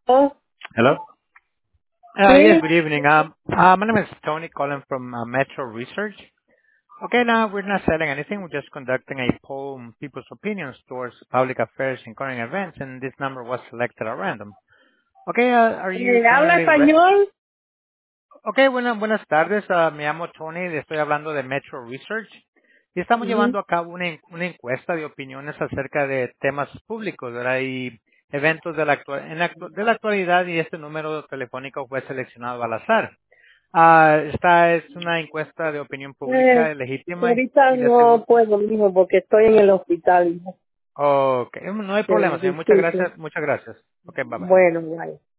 Oh, Hello? Yes, sí, good evening. My name is Tony calling from Metro Research. Okay, now we're not selling anything. We're just conducting a poll on people's opinions towards public affairs and current events, and this number was selected at random. Okay, are you habla currently... español. Okay, buenas tardes. Me llamo Tony, le estoy hablando de Metro Research. Y estamos Ujú. llevando a cabo una encuesta de opiniones acerca de temas públicos, ¿verdad? Y eventos de la actualidad, y este número telefónico fue seleccionado al azar. Esta es una encuesta de opinión pública legítima Ahorita y le no aseguro... puedo, mijo, porque estoy en el hospital. Ok, no hay problema, señor. Disculpe. Muchas gracias. Ok, bye bye. Bueno, vaya.